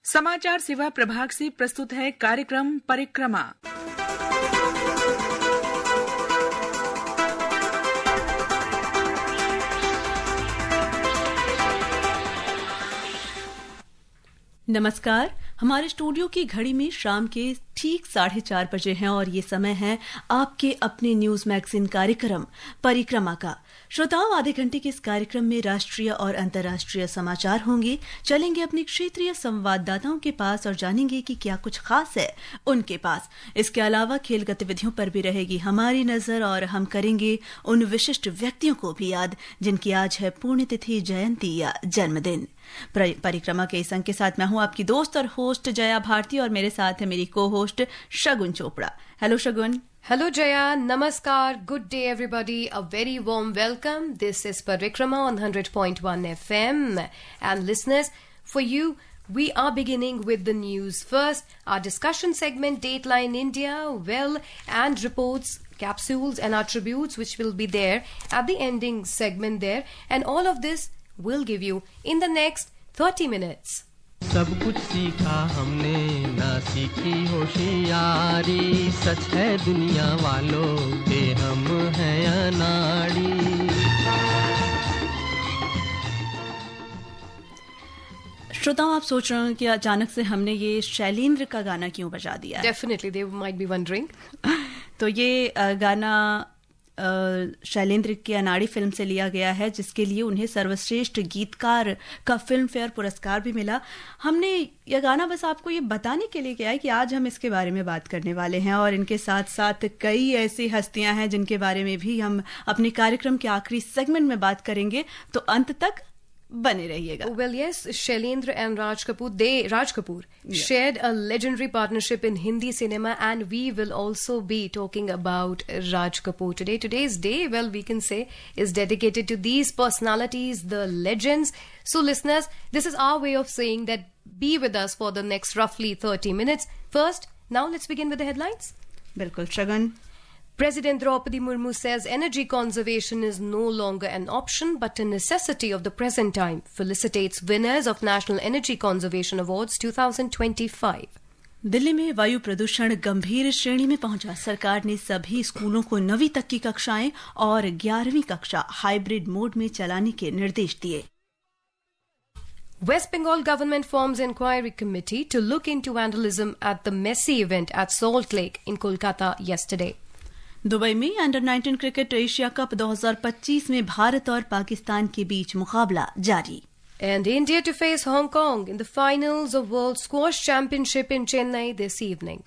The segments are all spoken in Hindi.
समाचार सेवा प्रभाग से प्रस्तुत है कार्यक्रम परिक्रमा। नमस्कार। हमारे स्टूडियो की घड़ी में शाम के ठीक 4:30 बजे हैं और ये समय है आपके अपने न्यूज मैगजीन कार्यक्रम परिक्रमा का। श्रोताओं, आधे घंटे के इस कार्यक्रम में राष्ट्रीय और अंतर्राष्ट्रीय समाचार होंगे। चलेंगे अपने क्षेत्रीय संवाददाताओं के पास और जानेंगे कि क्या कुछ खास है उनके पास। इसके अलावा खेल गतिविधियों पर भी रहेगी हमारी नजर और हम करेंगे उन विशिष्ट व्यक्तियों को भी याद जिनकी आज है पुण्यतिथि, जयंती या जन्मदिन। परिक्रमा के इस अंक के साथ मैं हूं आपकी दोस्त और होस्ट जया भारती और मेरे साथ है मेरी को host Shagun Chopra. Hello Shagun. Hello Jaya, Namaskar, good day everybody, a very warm welcome. This is Parikrama on 100.1 FM. And listeners, for you, we are beginning with the news first. Our discussion segment, Dateline India, and reports, capsules and our tributes which will be there at the ending segment there. And all of this we'll give you in the next 30 minutes. सब कुछ सीखा हमने, ना सीखी होशियारी। सच है दुनिया वालों के हम हैं अनाड़ी। श्रोताओं, आप सोच रहे हैं कि अचानक से हमने ये शैलेंद्र का गाना क्यों बजा दिया? Definitely, they might be wondering. तो ये गाना शैलेंद्र की अनाड़ी फिल्म से लिया गया है, जिसके लिए उन्हें सर्वश्रेष्ठ गीतकार का फिल्म फेयर पुरस्कार भी मिला। हमने यह गाना बस आपको ये बताने के लिए किया है कि आज हम इसके बारे में बात करने वाले हैं और इनके साथ साथ कई ऐसी हस्तियां हैं जिनके बारे में भी हम अपने कार्यक्रम के आखिरी सेगमेंट में बात करेंगे, तो अंत तक बने रहिएगा। Well, yes, Shailendra and Raj Kapoor shared a legendary partnership in Hindi cinema, and we will also be talking about Raj Kapoor today. Today's day, well, we can say, is dedicated to these personalities, the legends. So, listeners, this is our way of saying that be with us for the next roughly 30 minutes. First, now let's begin with the headlines. बिल्कुल Shagun. President Draupadi Murmu says energy conservation is no longer an option but a necessity of the present time. Felicitates winners of National Energy Conservation Awards 2025. Delhi में वायु प्रदूषण गंभीर श्रेणी में पहुंचा। सरकार ने सभी स्कूलों को 9वीं तक की कक्षाएं और 11वीं कक्षा हाइब्रिड मोड में चलाने के निर्देश दिए। West Bengal government forms inquiry committee to look into vandalism at the Messi event at Salt Lake in Kolkata yesterday. Dubai में अंडर-19 क्रिकेट एशिया कप 2025 में भारत और पाकिस्तान के बीच मुकाबला जारी। And India to face Hong Kong in the finals of World Squash Championship in Chennai this evening.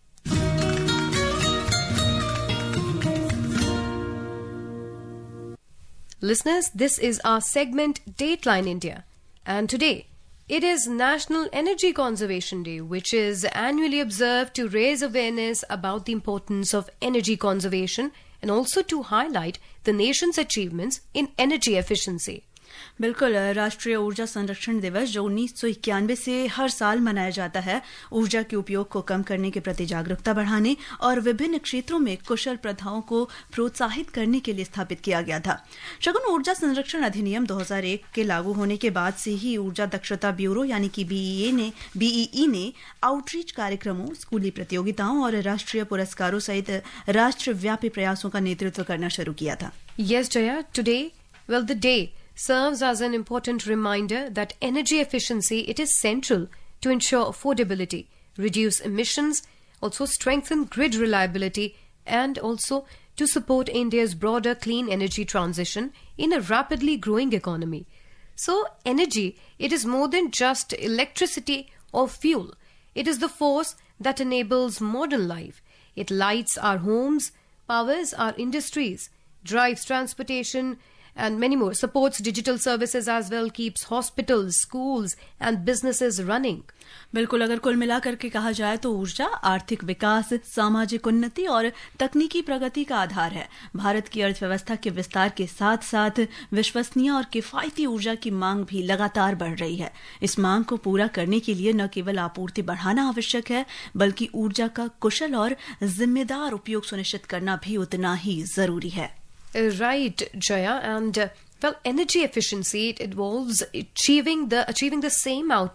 Listeners, this is our segment Dateline India, and today it is National Energy Conservation Day, which is annually observed to raise awareness about the importance of energy conservation and also to highlight the nation's achievements in energy efficiency. बिल्कुल। राष्ट्रीय ऊर्जा संरक्षण दिवस जो 1991 से हर साल मनाया जाता है, ऊर्जा के उपयोग को कम करने के प्रति जागरूकता बढ़ाने और विभिन्न क्षेत्रों में कुशल प्रथाओं को प्रोत्साहित करने के लिए स्थापित किया गया था। शगुन, ऊर्जा संरक्षण अधिनियम 2001 के लागू होने के बाद से ही ऊर्जा दक्षता ब्यूरो यानी कि बीईई ने आउटरीच कार्यक्रमों, स्कूली प्रतियोगिताओं और राष्ट्रीय पुरस्कारों सहित राष्ट्रव्यापी प्रयासों का नेतृत्व करना शुरू किया था। Yes, Jaya, today, well, the day serves as an important reminder that energy efficiency, it is central to ensure affordability, reduce emissions, also strengthen grid reliability, and also to support India's broader clean energy transition in a rapidly growing economy. So, energy, it is more than just electricity or fuel. It is the force that enables modern life. It lights our homes, powers our industries, drives transportation, and many more, supports digital services as well, keeps hospitals, schools and businesses running. बिल्कुल। अगर कुल मिलाकर के कहा जाए तो ऊर्जा आर्थिक विकास, सामाजिक उन्नति और तकनीकी प्रगति का आधार है। भारत की अर्थव्यवस्था के विस्तार के साथ साथ विश्वसनीय और किफायती ऊर्जा की मांग भी लगातार बढ़ रही है। इस मांग को पूरा करने के लिए न केवल आपूर्ति बढ़ाना आवश्यक है, बल्कि ऊर्जा का कुशल और जिम्मेदार उपयोग सुनिश्चित करना भी उतना ही जरूरी है। Right, Jaya, and well, energy efficiency, it involves achieving the same output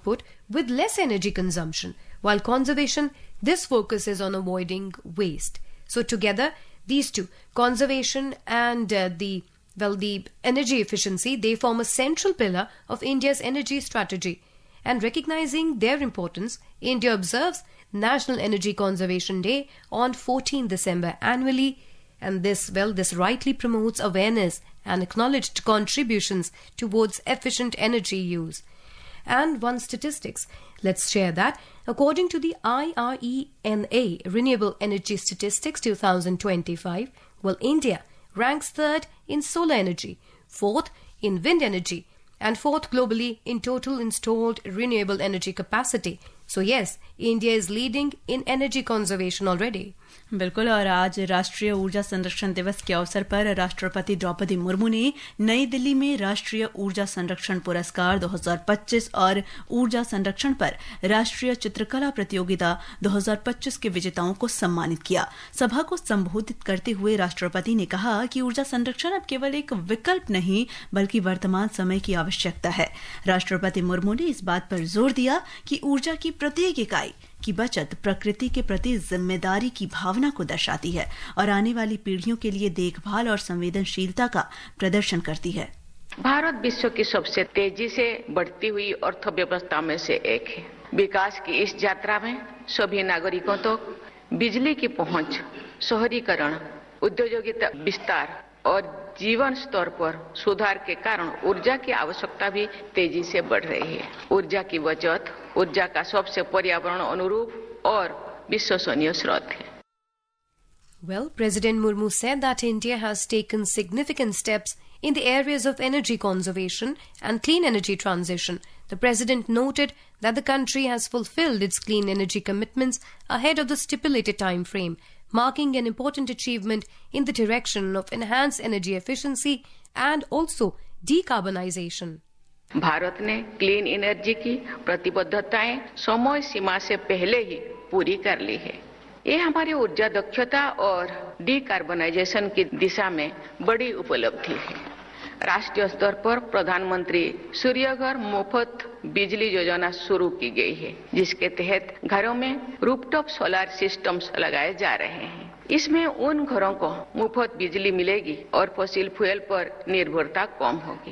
with less energy consumption, while conservation, this focuses on avoiding waste. So together, these two, conservation and the energy efficiency, they form a central pillar of India's energy strategy. And recognizing their importance, India observes National Energy Conservation Day on 14 December annually. And this rightly promotes awareness and acknowledged contributions towards efficient energy use. And one statistics, let's share that. According to the IRENA Renewable Energy Statistics 2025, India ranks third in solar energy, fourth in wind energy, and fourth globally in total installed renewable energy capacity. So yes, India is leading in energy conservation already. बिल्कुल। और आज राष्ट्रीय ऊर्जा संरक्षण दिवस के अवसर पर राष्ट्रपति द्रौपदी मुर्मू ने नई दिल्ली में राष्ट्रीय ऊर्जा संरक्षण पुरस्कार 2025 और ऊर्जा संरक्षण पर राष्ट्रीय चित्रकला प्रतियोगिता 2025 के विजेताओं को सम्मानित किया। सभा को संबोधित करते हुए राष्ट्रपति ने कहा कि ऊर्जा संरक्षण अब केवल एक विकल्प नहीं बल्कि वर्तमान समय की आवश्यकता है। राष्ट्रपति मुर्मू ने इस बात पर जोर दिया कि ऊर्जा की प्रत्येक इकाई की बचत प्रकृति के प्रति जिम्मेदारी की भावना को दर्शाती है और आने वाली पीढ़ियों के लिए देखभाल और संवेदनशीलता का प्रदर्शन करती है। भारत विश्व की सबसे तेजी से बढ़ती हुई अर्थव्यवस्था में से एक है। विकास की इस यात्रा में सभी नागरिकों तक बिजली की पहुंच, शहरीकरण, औद्योगिक विस्तार और जीवन स्तर पर सुधार के कारण ऊर्जा की आवश्यकता भी तेजी से बढ़ रही है। ऊर्जा की बचत ऊर्जा का सबसे पर्यावरण अनुरूप और विश्वसनीय स्रोत है। Well, President Murmu said that India has taken significant steps in the areas of energy conservation and clean energy transition. The President noted that the country has fulfilled its clean energy commitments ahead of the stipulated time frame, marking an important achievement in the direction of enhanced energy efficiency and also decarbonization. Bharat ने क्लीन एनर्जी की प्रतिबद्धताएं समय सीमा से पहले ही पूरी कर ली है। ये हमारी ऊर्जा दक्षता और डिकार्बनाइजेशन की दिशा में बड़ी उपलब्धि है। राष्ट्रीय स्तर पर प्रधानमंत्री सूर्यघर मुफ्त बिजली योजना शुरू की गई है, जिसके तहत घरों में रूफटॉप सोलर सिस्टम्स लगाए जा रहे हैं। इसमें उन घरों को मुफ्त बिजली मिलेगी और फॉसिल फ्यूल पर निर्भरता कम होगी।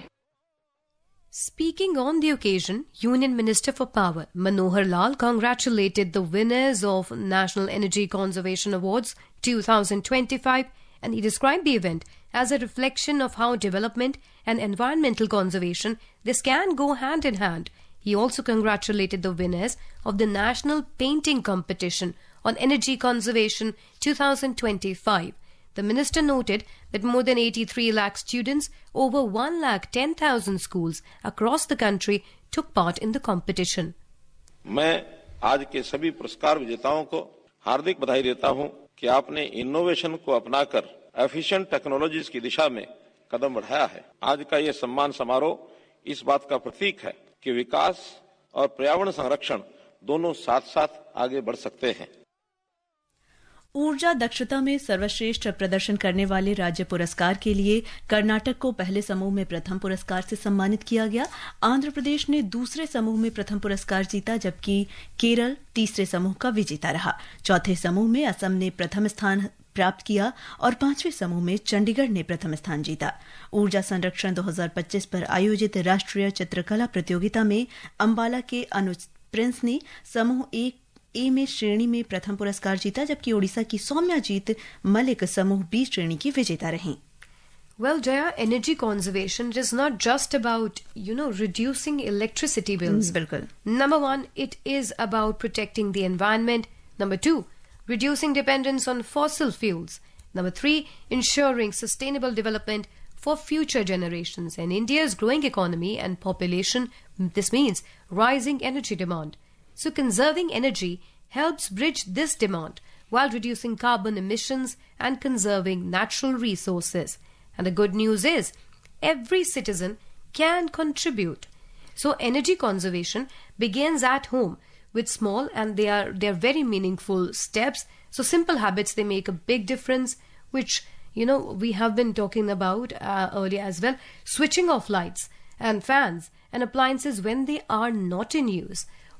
Speaking on the occasion, Union Minister for Power Manohar Lal congratulated the winners of National Energy Conservation Awards 2025, and he described the event as a reflection of how development and environmental conservation this can go hand in hand. He also congratulated the winners of the National Painting Competition on Energy Conservation 2025. The minister noted that more than 83 lakh students, over 1,10,000 schools across the country took part in the competition. मैं आज के सभी पुरस्कार विजेताओं को हार्दिक बधाई देता हूं कि आपने इनोवेशन को अपनाकर एफिशिएंट टेक्नोलॉजीज की दिशा में कदम बढ़ाया है। आज का ये सम्मान समारोह इस बात का प्रतीक है कि विकास और पर्यावरण संरक्षण दोनों साथ-साथ आगे बढ़ सकते हैं। ऊर्जा दक्षता में सर्वश्रेष्ठ प्रदर्शन करने वाले राज्य पुरस्कार के लिए कर्नाटक को पहले समूह में प्रथम पुरस्कार से सम्मानित किया गया। आंध्र प्रदेश ने दूसरे समूह में प्रथम पुरस्कार जीता, जबकि केरल तीसरे समूह का विजेता रहा। चौथे समूह में असम ने प्रथम स्थान प्राप्त किया और पांचवें समूह में चंडीगढ़ ने प्रथम स्थान जीता। ऊर्जा संरक्षण 2025 पर आयोजित राष्ट्रीय चित्रकला प्रतियोगिता में अंबाला के अनुज प्रिंस ने समूह ए में श्रेणी में प्रथम पुरस्कार जीता, जबकि ओडिशा की सौम्याजीत मलिक समूह बी श्रेणी की विजेता रहीं। Well, Jaya, energy conservation is not just about, reducing electricity bills. बिल्कुल। Number one, it is about protecting the environment. Number two, reducing dependence on fossil fuels. Number three, ensuring sustainable development for future generations. And India's growing economy and population, this means rising energy demand. So conserving energy helps bridge this demand while reducing carbon emissions and conserving natural resources. And the good news is, every citizen can contribute. So energy conservation begins at home with small, and they are very meaningful steps. So simple habits, they make a big difference, which, we have been talking about earlier as well. Switching off lights and fans and appliances when they are not in use.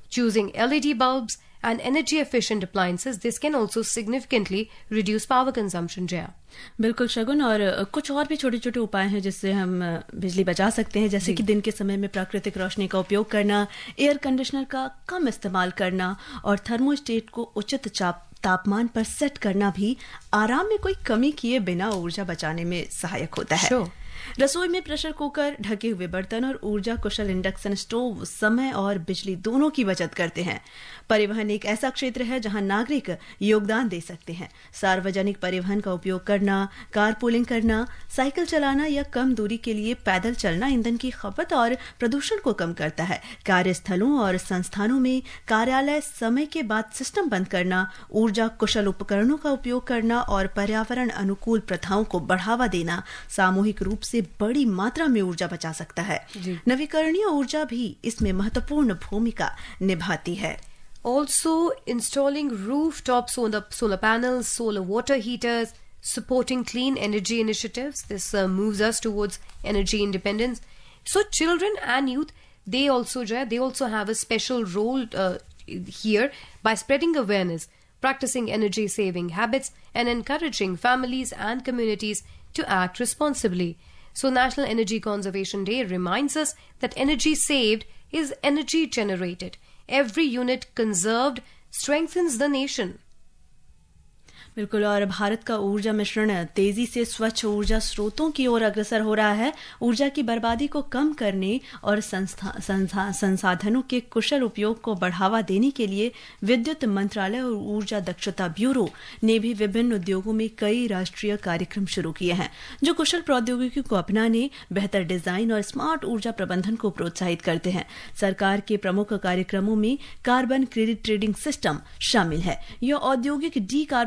Choosing LED bulbs and energy efficient appliances, this can also significantly reduce power consumption, Jaya. बिल्कुल शगुन, और कुछ और भी छोटे छोटे उपाय हैं जिससे हम बिजली बचा सकते हैं, जैसे कि दिन के समय में प्राकृतिक रोशनी का उपयोग करना, एयर कंडीशनर का कम इस्तेमाल करना और थर्मोस्टेट को उचित तापमान पर सेट करना भी आराम में कोई कमी किए बिना ऊर्जा बचाने में सहायक होता है। Sure. रसोई में प्रेशर कुकर, ढके हुए बर्तन और ऊर्जा कुशल इंडक्शन स्टोव समय और बिजली दोनों की बचत करते हैं। परिवहन एक ऐसा क्षेत्र है जहां नागरिक योगदान दे सकते हैं। सार्वजनिक परिवहन का उपयोग करना, कारपूलिंग करना, साइकिल चलाना या कम दूरी के लिए पैदल चलना ईंधन की खपत और प्रदूषण को कम करता है। कार्यस्थलों और संस्थानों में कार्यालय समय के बाद सिस्टम बंद करना, ऊर्जा कुशल उपकरणों का उपयोग करना और पर्यावरण अनुकूल प्रथाओं को बढ़ावा देना सामूहिक रूप से बड़ी मात्रा में ऊर्जा बचा सकता है। नवीकरणीय ऊर्जा भी इसमें महत्वपूर्ण भूमिका निभाती है। Also, installing rooftop solar panels, solar water heaters, supporting clean energy initiatives. This moves us towards energy independence. So, children and youth, they also have a special role here by spreading awareness, practicing energy saving habits, and encouraging families and communities to act responsibly. So, National Energy Conservation Day reminds us that energy saved is energy generated. Every unit conserved strengthens the nation. बिल्कुल, और भारत का ऊर्जा मिश्रण तेजी से स्वच्छ ऊर्जा स्रोतों की ओर अग्रसर हो रहा है। ऊर्जा की बर्बादी को कम करने और संसाधनों के कुशल उपयोग को बढ़ावा देने के लिए विद्युत मंत्रालय और ऊर्जा दक्षता ब्यूरो ने भी विभिन्न उद्योगों में कई राष्ट्रीय कार्यक्रम शुरू किए हैं, जो कुशल प्रौद्योगिकी को अपनाने, बेहतर डिजाइन और स्मार्ट ऊर्जा प्रबंधन को प्रोत्साहित करते हैं। सरकार के प्रमुख कार्यक्रमों में कार्बन क्रेडिट ट्रेडिंग सिस्टम शामिल है। यह औद्योगिक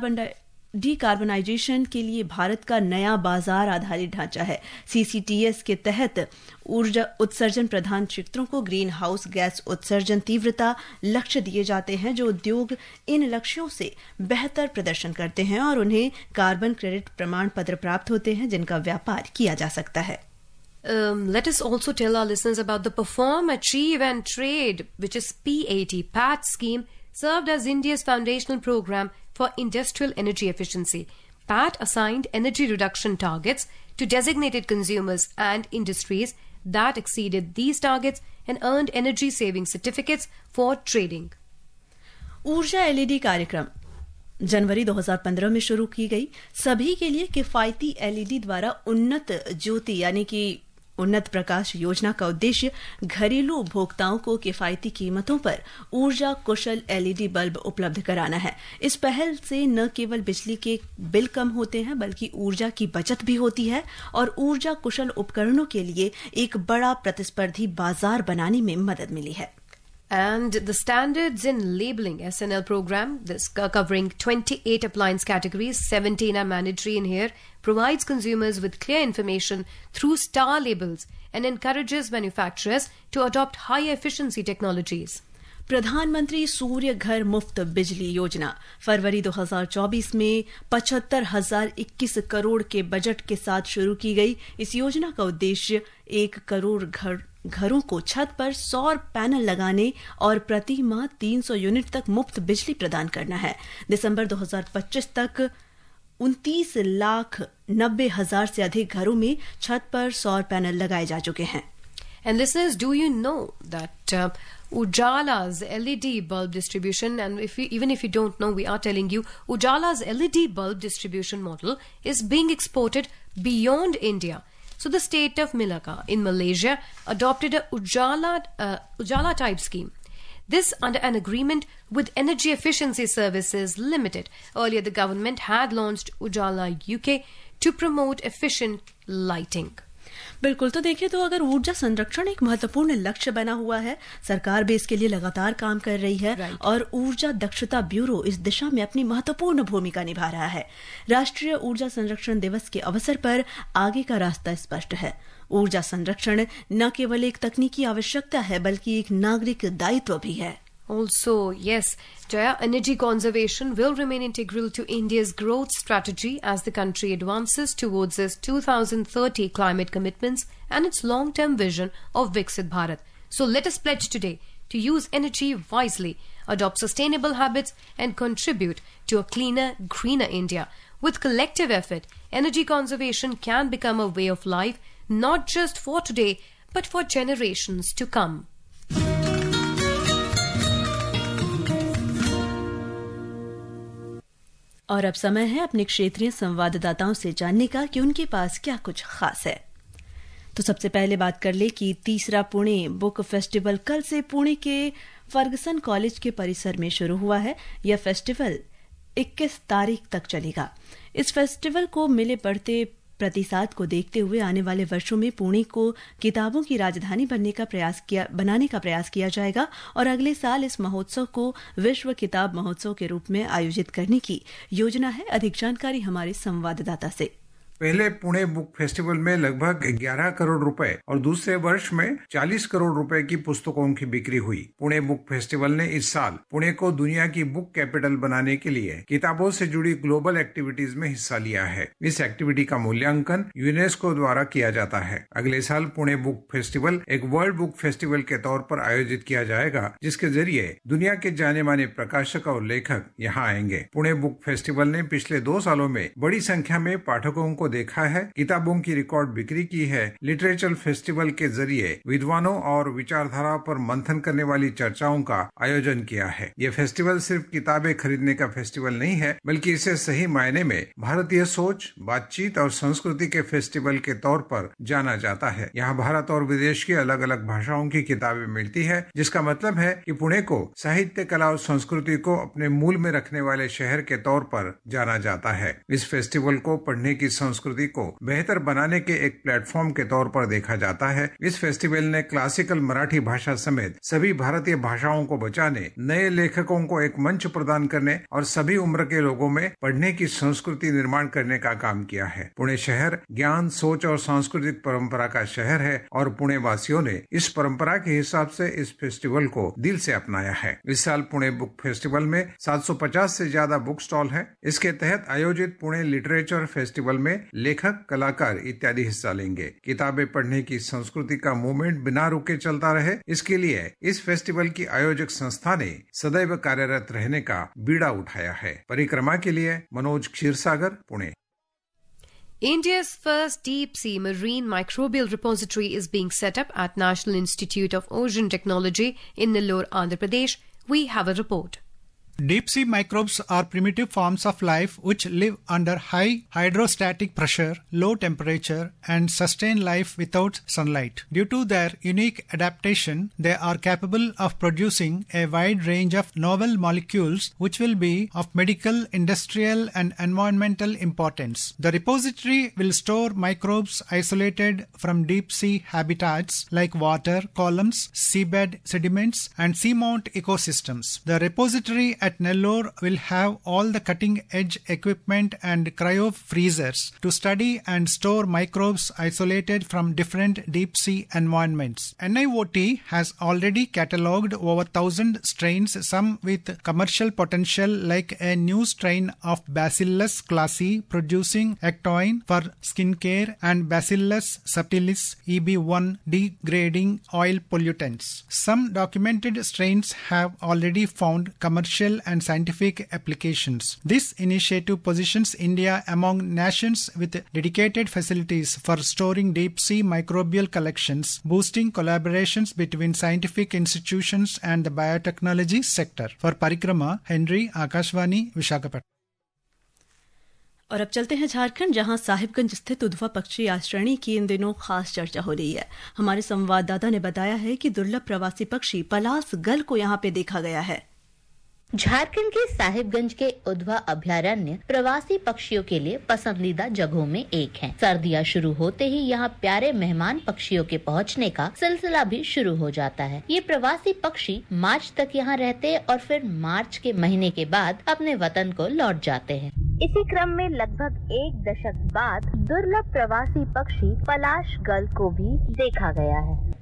डीकार्बनाइजेशन के लिए भारत का नया बाजार आधारित ढांचा है। CCTS के तहत ऊर्जा उत्सर्जन प्रधान क्षेत्रों को ग्रीन हाउस गैस उत्सर्जन तीव्रता लक्ष्य दिए जाते हैं, जो उद्योग इन लक्ष्यों से बेहतर प्रदर्शन करते हैं और उन्हें कार्बन क्रेडिट प्रमाण पत्र प्राप्त होते हैं, जिनका व्यापार किया जा सकता है। Let us also tell our listeners about the Perform, Achieve and Trade, which is PAT scheme, served as India's foundational program for industrial energy efficiency. PAT assigned energy reduction targets to designated consumers and industries that exceeded these targets and earned energy saving certificates for trading. ऊर्जा LED कार्यक्रम जनवरी 2015 में शुरू की गई। सभी के लिए किफायती LED द्वारा उन्नत ज्योति यानी कि उन्नत प्रकाश योजना का उद्देश्य घरेलू उपभोक्ताओं को किफायती कीमतों पर ऊर्जा कुशल LED बल्ब उपलब्ध कराना है। इस पहल से न केवल बिजली के बिल कम होते हैं, बल्कि ऊर्जा की बचत भी होती है और ऊर्जा कुशल उपकरणों के लिए एक बड़ा प्रतिस्पर्धी बाजार बनाने में मदद मिली है। And the Standards in Labeling SNL program, this covering 28 appliance categories, 17 are mandatory in here, provides consumers with clear information through star labels and encourages manufacturers to adopt high efficiency technologies. प्रधानमंत्री सूर्य घर मुफ्त बिजली योजना फरवरी 2024 में 75,021 करोड़ के बजट के साथ शुरू की गई। इस योजना का उद्देश्य 1 करोड़ घरों को छत पर सौर पैनल लगाने और प्रति माह 300 यूनिट तक मुफ्त बिजली प्रदान करना है। दिसंबर 2025 तक 29,90,000 से अधिक घरों में छत पर सौर पैनल लगाए जा चुके हैं। And listeners, do you know that Ujala's LED bulb distribution, and even if you don't know, we are telling you, Ujala's LED bulb distribution model is being exported beyond India. So the state of Melaka in Malaysia adopted a Ujala type scheme. This under an agreement with Energy Efficiency Services Limited. Earlier, the government had launched Ujala UK to promote efficient lighting. बिल्कुल, तो देखिए, तो अगर ऊर्जा संरक्षण एक महत्वपूर्ण लक्ष्य बना हुआ है, सरकार भी इसके लिए लगातार काम कर रही है और ऊर्जा दक्षता ब्यूरो इस दिशा में अपनी महत्वपूर्ण भूमिका निभा रहा है। राष्ट्रीय ऊर्जा संरक्षण दिवस के अवसर पर आगे का रास्ता स्पष्ट है। ऊर्जा संरक्षण न केवल एक तकनीकी आवश्यकता है, बल्कि एक नागरिक दायित्व भी है। Also, yes, Jaya, energy conservation will remain integral to India's growth strategy as the country advances towards its 2030 climate commitments and its long-term vision of Viksit Bharat. So let us pledge today to use energy wisely, adopt sustainable habits, and contribute to a cleaner, greener India. With collective effort, energy conservation can become a way of life, not just for today, but for generations to come. और अब समय है अपने क्षेत्रीय संवाददाताओं से जानने का कि उनके पास क्या कुछ खास है। तो सबसे पहले बात कर ले कि तीसरा पुणे बुक फेस्टिवल कल से पुणे के फर्गसन कॉलेज के परिसर में शुरू हुआ है। यह फेस्टिवल 21 तारीख तक चलेगा। इस फेस्टिवल को मिले बढ़ते प्रतिसाद को देखते हुए आने वाले वर्षों में पुणे को किताबों की राजधानी बनाने का प्रयास किया जाएगा और अगले साल इस महोत्सव को विश्व किताब महोत्सव के रूप में आयोजित करने की योजना है। अधिक जानकारी हमारे संवाददाता से। पहले पुणे बुक फेस्टिवल में लगभग 11 करोड़ रुपए और दूसरे वर्ष में 40 करोड़ रुपए की पुस्तकों की बिक्री हुई। पुणे बुक फेस्टिवल ने इस साल पुणे को दुनिया की बुक कैपिटल बनाने के लिए किताबों से जुड़ी ग्लोबल एक्टिविटीज में हिस्सा लिया है। इस एक्टिविटी का मूल्यांकन यूनेस्को द्वारा किया जाता है। अगले साल पुणे बुक फेस्टिवल एक वर्ल्ड बुक फेस्टिवल के तौर पर आयोजित किया जाएगा, जिसके जरिए दुनिया के जाने माने प्रकाशक और लेखक यहाँ आएंगे। पुणे बुक फेस्टिवल ने पिछले 2 सालों में बड़ी संख्या में पाठकों को देखा है, किताबों की रिकॉर्ड बिक्री की है। लिटरेचर फेस्टिवल के जरिए विद्वानों और विचारधारा पर मंथन करने वाली चर्चाओं का आयोजन किया है। ये फेस्टिवल सिर्फ किताबें खरीदने का फेस्टिवल नहीं है, बल्कि इसे सही मायने में भारतीय सोच, बातचीत और संस्कृति के फेस्टिवल के तौर पर जाना जाता है। यहाँ भारत और विदेश की अलग अलग भाषाओं की किताबें मिलती है, जिसका मतलब है कि पुणे को साहित्य, कला और संस्कृति को अपने मूल में रखने वाले शहर के तौर पर जाना जाता है। इस फेस्टिवल को पढ़ने की संस्कृति को बेहतर बनाने के एक प्लेटफॉर्म के तौर पर देखा जाता है। इस फेस्टिवल ने क्लासिकल मराठी भाषा समेत सभी भारतीय भाषाओं को बचाने, नए लेखकों को एक मंच प्रदान करने और सभी उम्र के लोगों में पढ़ने की संस्कृति निर्माण करने का काम किया है। पुणे शहर ज्ञान, सोच और सांस्कृतिक परंपरा का शहर है और पुणे वासियों ने इस परंपरा के हिसाब से इस फेस्टिवल को दिल से अपनाया है। इस साल पुणे बुक फेस्टिवल में 750 से ज्यादा बुक स्टॉल है। इसके तहत आयोजित पुणे लिटरेचर फेस्टिवल में लेखक, कलाकार इत्यादि हिस्सा लेंगे। किताबें पढ़ने की संस्कृति का मूवमेंट बिना रुके चलता रहे, इसके लिए इस फेस्टिवल की आयोजक संस्था ने सदैव कार्यरत रहने का बीड़ा उठाया है। परिक्रमा के लिए Manoj Kshirsagar, Pune. India's first deep-sea marine microbial repository is being set up at National Institute of Ocean Technology in Nellore, Andhra Pradesh. We have a report. Deep-sea microbes are primitive forms of life which live under high hydrostatic pressure, low temperature, and sustain life without sunlight. Due to their unique adaptation, they are capable of producing a wide range of novel molecules which will be of medical, industrial, and environmental importance. The repository will store microbes isolated from deep-sea habitats like water columns, seabed sediments, and seamount ecosystems. The repository at Nellore will have all the cutting-edge equipment and cryo-freezers to study and store microbes isolated from different deep-sea environments. NIOT has already catalogued over 1,000 strains, some with commercial potential like a new strain of Bacillus classy producing ectoin for skincare and Bacillus subtilis EB1 degrading oil pollutants. Some documented strains have already found commercial and scientific applications. This initiative positions India among nations with dedicated facilities for storing deep-sea microbial collections, boosting collaborations between scientific institutions and the biotechnology sector. For Parikrama, Henry, Akashvani, Visakhapatnam. और अब चलते हैं झारखंड, जहां साहिबगंज स्थित उधवा पक्षी आश्रयणी की इन दिनों खास चर्चा हो रही है। हमारे संवाददाता ने बताया है कि दुर्लभ प्रवासी पक्षी पलास गल को यहां पे देखा गया है। झारखंड के साहिबगंज के उधवा अभयारण्य प्रवासी पक्षियों के लिए पसंदीदा जगहों में एक है। सर्दियां शुरू होते ही यहाँ प्यारे मेहमान पक्षियों के पहुँचने का सिलसिला भी शुरू हो जाता है। ये प्रवासी पक्षी मार्च तक यहाँ रहते हैं और फिर मार्च के महीने के बाद अपने वतन को लौट जाते हैं। इसी क्रम में लगभग 1 दशक बाद दुर्लभ प्रवासी पक्षी पलाश गल को भी देखा गया है।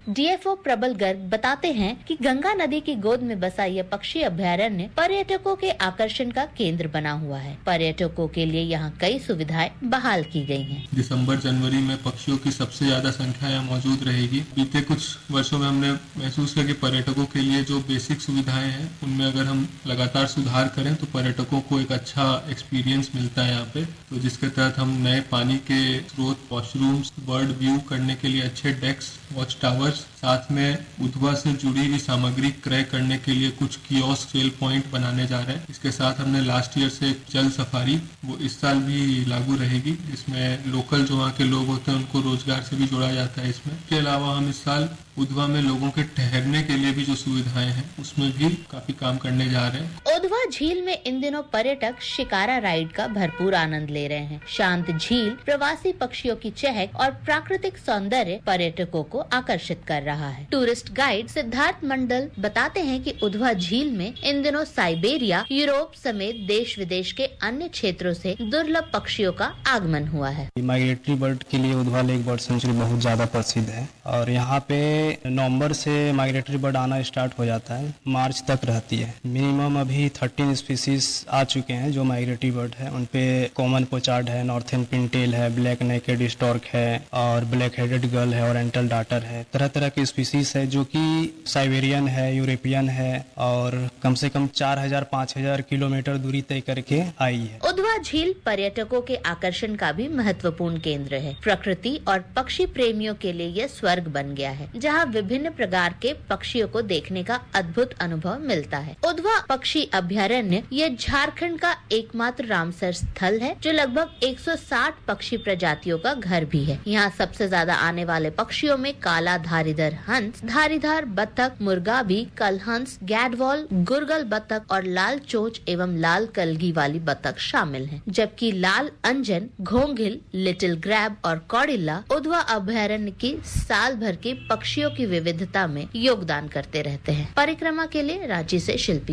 डीएफओ प्रबल गर्ग बताते हैं कि गंगा नदी की गोद में बसा यह पक्षी अभयारण्य पर्यटकों के आकर्षण का केंद्र बना हुआ है। पर्यटकों के लिए यहाँ कई सुविधाएं बहाल की गई हैं। दिसंबर जनवरी में पक्षियों की सबसे ज्यादा संख्या यहाँ मौजूद रहेगी। बीते कुछ वर्षों में हमने महसूस किया कि पर्यटकों के लिए जो बेसिक सुविधाएं हैं उनमें अगर हम लगातार सुधार करें तो पर्यटकों को एक अच्छा एक्सपीरियंस मिलता है यहाँ पे। तो जिसके तहत हम नए पानी के स्रोत, वॉशरूम्स, बर्ड व्यू करने के लिए अच्छे डेक्स, वॉच टावर्स, साथ में उधवा से जुड़ी हुई सामग्री क्रय करने के लिए कुछ कियोस्क, सेल पॉइंट बनाने जा रहे हैं। इसके साथ हमने लास्ट ईयर से जल सफारी वो इस साल भी लागू रहेगी, जिसमें लोकल जो वहाँ के लोग होते हैं उनको रोजगार से भी जोड़ा जाता है। इसके अलावा हम इस साल उधवा में लोगों के ठहरने के लिए भी जो सुविधाएं हैं उसमें भी काफी काम करने जा रहे हैं। उधवा झील में इन दिनों पर्यटक शिकारा राइड का भरपूर आनंद ले रहे हैं। शांत झील प्रवासी पक्षियों की चहक और प्राकृतिक सौंदर्य पर्यटकों को आकर्षित कर रहा है। टूरिस्ट गाइड सिद्धार्थ मंडल बताते हैं कि उधवा झील में इन दिनों साइबेरिया, यूरोप समेत देश विदेश के अन्य क्षेत्रों से दुर्लभ पक्षियों का आगमन हुआ है। माइग्रेटरी बर्ड के लिए उधवा लेक बर्ड सेंचुरी बहुत ज्यादा प्रसिद्ध है और यहाँ पे नवंबर से माइग्रेटरी बर्ड आना स्टार्ट हो जाता है, मार्च तक रहती है। मिनिमम अभी 13 स्पीसीज आ चुके हैं जो माइग्रेटरी बर्ड है। उनपे कॉमन पोचार्ड है, नॉर्थर्न पिनटेल है, ब्लैक नेकेड स्टॉर्क है और ब्लैक हेडेड गर्ल है, ओरिएंटल डार्टर है। तरह तरह की स्पीसीज है जो कि साइबेरियन है, यूरोपियन है और कम से कम 4000-5000 किलोमीटर दूरी तय करके आई है। उधवा झील पर्यटकों के आकर्षण का भी महत्वपूर्ण केंद्र है। प्रकृति और पक्षी प्रेमियों के लिए यह स्वर्ग बन गया है, जहाँ विभिन्न प्रकार के पक्षियों को देखने का अद्भुत अनुभव मिलता है। उधवा पक्षी अभयारण्य यह झारखंड का एकमात्र रामसर स्थल है जो लगभग 160 पक्षी प्रजातियों का घर भी है। यहाँ सबसे ज्यादा आने वाले पक्षियों में काला धारीधर हंस, धारीधार बत्तख, मुर्गाबी, कलहंस, गैडवॉल, गुरगल बत्तख और लाल चोंच एवं लाल कलगी वाली बत्तख शामिल हैं। जबकि लाल अंजन, घोंघिल, लिटिल ग्रैब और कौड़िल्ला उधवा अभयारण्य की साल भर की पक्षियों की विविधता में योगदान करते रहते हैं। परिक्रमा के लिए रांची से शिल्पी।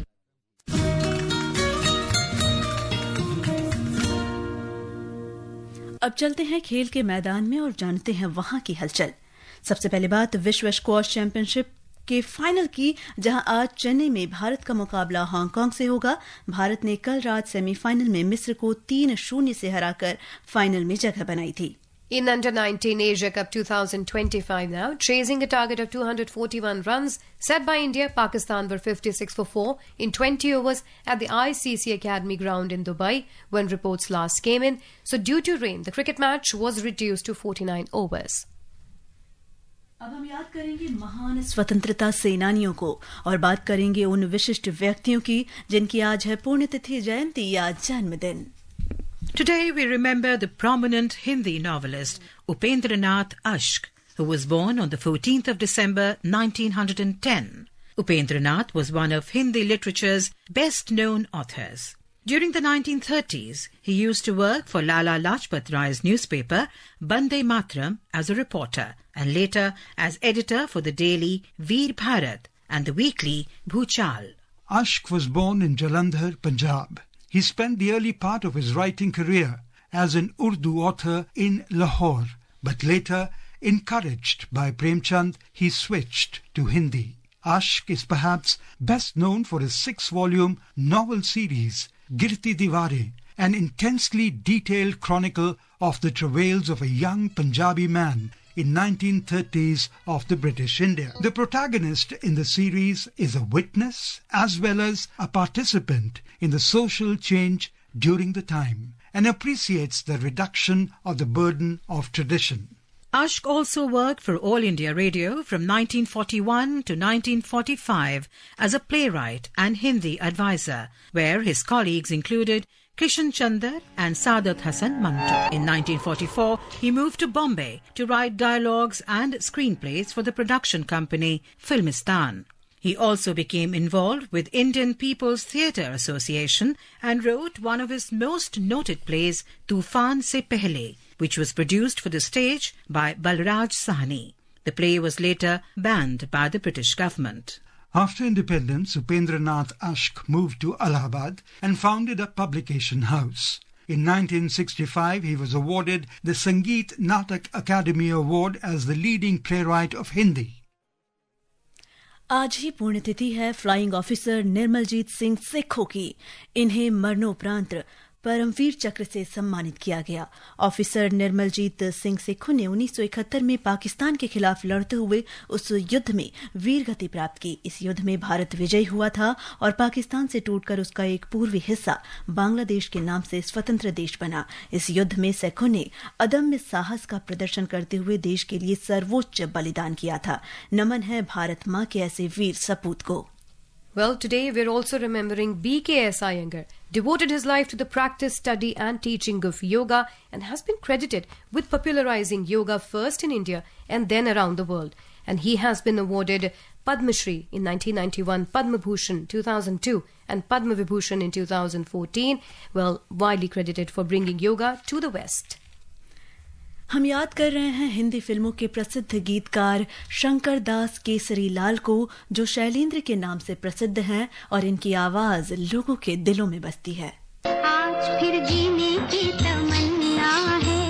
अब चलते हैं खेल के मैदान में और जानते हैं वहां की हलचल। सबसे पहले बात विश्व स्क्वॉश चैंपियनशिप के फाइनल की, जहां आज चेन्नई में भारत का मुकाबला हांगकांग से होगा। भारत ने कल रात सेमीफाइनल में मिस्र को 3-0 से हराकर फाइनल में जगह बनाई थी। In Under-19 Asia Cup 2025 now, chasing a target of 241 runs set by India, Pakistan were 56 for 4 in 20 overs at the ICC Academy ground in Dubai when reports last came in. So due to rain, the cricket match was reduced to 49 overs. अब हम याद करेंगे महान स्वतंत्रता सेनानियों को और बात करेंगे उन विशिष्ट व्यक्तियों की जिनकी आज है पुण्यतिथि, जयंती या जन्मदिन। Today we remember the prominent Hindi novelist Upendranath Ashk, who was born on the 14th of December 1910. Upendranath was one of Hindi literature's best-known authors. During the 1930s, he used to work for Lala Lajpat Rai's newspaper Bande Matram as a reporter and later as editor for the daily Veer Bharat and the weekly Bhuchal. Ashk was born in Jalandhar, Punjab. He spent the early part of his writing career as an Urdu author in Lahore, but later, encouraged by Premchand, he switched to Hindi. Ashk is perhaps best known for his 6-volume novel series, Girti Diware, an intensely detailed chronicle of the travails of a young Punjabi man in 1930s of the British India. The protagonist in the series is a witness as well as a participant in the social change during the time and appreciates the reduction of the burden of tradition. Ashk also worked for All India Radio from 1941 to 1945 as a playwright and Hindi advisor, where his colleagues included Kishan Chandar and Saadat Hasan Manto. In 1944, he moved to Bombay to write dialogues and screenplays for the production company Filmistan. He also became involved with Indian People's Theatre Association and wrote one of his most noted plays, Tufan Se Pehle, which was produced for the stage by Balraj Sahni. The play was later banned by the British government. After independence, Upendranath Ashk moved to Allahabad and founded a publication house. In 1965, he was awarded the Sangeet Natak Academy Award as the leading playwright of Hindi. आज ही पुण्यतिथि है फ्लाइंग ऑफिसर निर्मलजीत सिंह सेखों की। इन्हें मरणोपरांत परमवीर चक्र से सम्मानित किया गया। ऑफिसर निर्मलजीत सिंह सेखों ने 1971 में पाकिस्तान के खिलाफ लड़ते हुए उस युद्ध में वीरगति प्राप्त की। इस युद्ध में भारत विजयी हुआ था और पाकिस्तान से टूटकर उसका एक पूर्वी हिस्सा बांग्लादेश के नाम से स्वतंत्र देश बना। इस युद्ध में सेखों ने अदम्य साहस का प्रदर्शन करते हुए देश के लिए सर्वोच्च बलिदान किया था। नमन है भारत मां के ऐसे वीर सपूत को। Well, today we're also remembering B.K.S. Iyengar, devoted his life to the practice, study and teaching of yoga and has been credited with popularizing yoga first in India and then around the world. And he has been awarded Padma Shri in 1991, Padma Bhushan 2002 and Padma Vibhushan in 2014, well, widely credited for bringing yoga to the West. हम याद कर रहे हैं हिंदी फिल्मों के प्रसिद्ध गीतकार शंकर दास केसरी लाल को, जो शैलेंद्र के नाम से प्रसिद्ध हैं और इनकी आवाज लोगों के दिलों में बसती है। आज फिर जीने की तमन्ना है,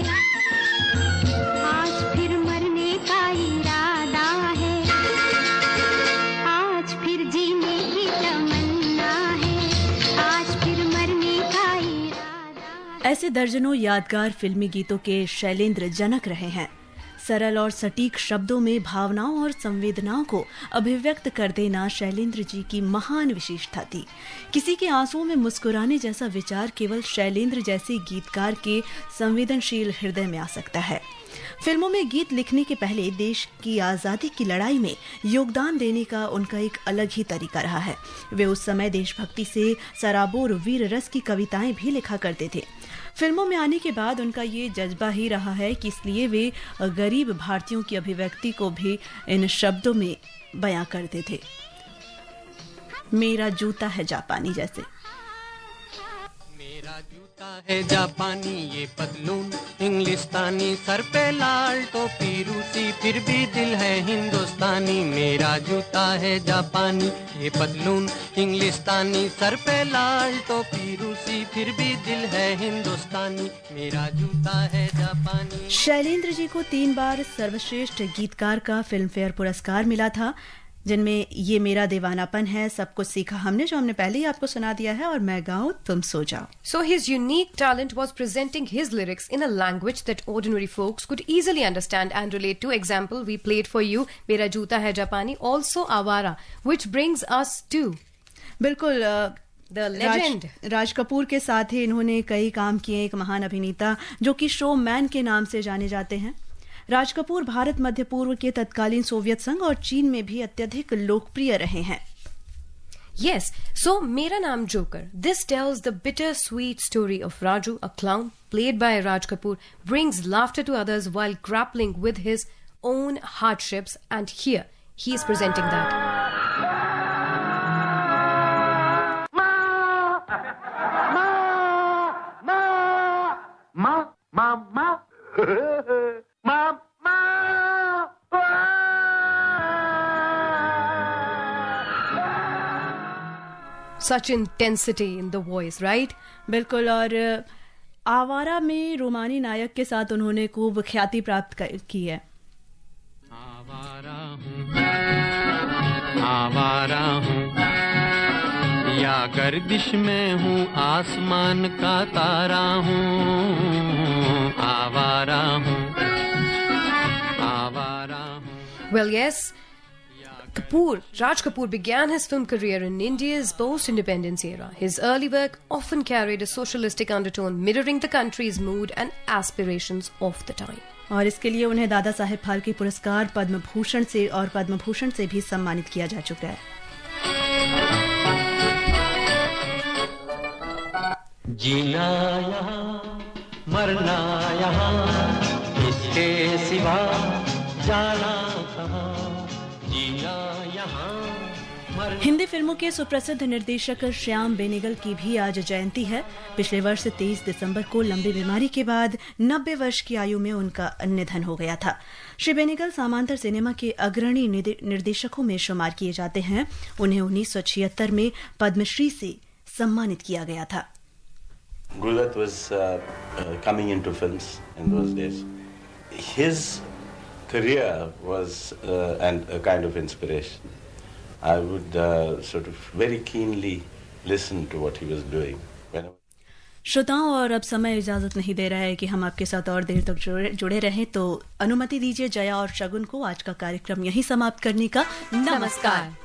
आज फिर मरने का इरादा है, आज फिर जीने की तमन्ना है, आज फिर मरने का इरादा। ऐसे दर्जनों यादगार फिल्मी गीतों के शैलेंद्र जनक रहे हैं। सरल और सटीक शब्दों में भावनाओं और संवेदनाओं को अभिव्यक्त कर देना शैलेंद्र जी की महान विशेषता थी। किसी के आंसुओं में मुस्कुराने जैसा विचार केवल शैलेंद्र जैसे गीतकार के संवेदनशील हृदय में आ सकता है। फिल्मों में गीत लिखने के पहले देश की आजादी की लड़ाई में योगदान देने का उनका एक अलग ही तरीका रहा है। वे उस समय देशभक्ति से सराबोर वीर रस की कविताएं भी लिखा करते थे। फिल्मों में आने के बाद उनका ये जज्बा ही रहा है कि इसलिए वे गरीब भारतीयों की अभिव्यक्ति को भी इन शब्दों में बयां करते थे। मेरा जूता है जापानी जैसे। मेरा जूता है जापानी, ये पतलून इंग्लिस्तानी, सर पे लाल टोपी रूसी, फिर भी दिल है हिंदुस्तानी। मेरा जूता है जापानी, ये पतलून इंग्लिस्तानी, सर पे लाल टोपी रूसी, फिर भी दिल है हिंदुस्तानी। मेरा जूता है जापानी। शैलेंद्र जी को 3 बार सर्वश्रेष्ठ गीतकार का फिल्म फेयर पुरस्कार मिला था, जिनमें ये मेरा दीवानापन है, सब कुछ सीखा हमने, जो हमने पहले ही आपको सुना दिया है, और मैं गाऊं तुम सो जाओ। So his unique talent was presenting his lyrics in a language that ordinary folks could easily understand and relate to. Example, we played for you Mera Joota Hai Japani, also Awara, which brings us to बिल्कुल the legend राज कपूर के साथ ही इन्होंने कई काम किए। एक महान अभिनेता जो कि शो मैन के नाम से जाने जाते हैं। राज कपूर भारत, मध्य पूर्व के तत्कालीन सोवियत संघ और चीन में भी अत्यधिक लोकप्रिय रहे हैं। Yes, so Mera Naam Joker. This tells the bitter-sweet story of Raju, a clown played by Raj Kapoor, brings laughter to others while grappling with his own hardships, and here he is presenting that. Such intensity in the voice, right? बिल्कुल। और आवारा में रोमानी नायक के साथ उन्होंने खूब ख्याति प्राप्त की है। आवारा हूँ या गर्दिश में हूँ, आसमान का तारा हूँ। आवारा हूँ, आवारा हूँ। Well, yes. Raj Kapoor began his film career in India's post-independence era. His early work often carried a socialistic undertone, mirroring the country's mood and aspirations of the time. और इसके लिए उन्हें दादा साहेब फाल्के पुरस्कार, पद्म भूषण से और पद्म भूषण से भी सम्मानित किया जा चुका है। जीना यहाँ, मरना यहाँ, इसके सिवा जाना कहाँ। हिंदी फिल्मों के सुप्रसिद्ध निर्देशक श्याम बेनेगल की भी आज जयंती है। पिछले वर्ष 23 दिसंबर को लंबी बीमारी के बाद 90 वर्ष की आयु में उनका निधन हो गया था। श्री बेनेगल समांतर सिनेमा के अग्रणी निर्देशकों में शुमार किए जाते हैं। उन्हें 1976 में पद्मश्री से सम्मानित किया गया था। Gurudutt was coming into films in those days. His career was and a kind of inspiration. I would sort of very keenly listen to what he was doing. श्रोताओं, और अब समय इजाजत नहीं दे रहा है कि हम आपके साथ और देर तक जुड़े रहें, तो अनुमति दीजिए जया और शगुन को आज का कार्यक्रम यहीं समाप्त करने का। नमस्कार।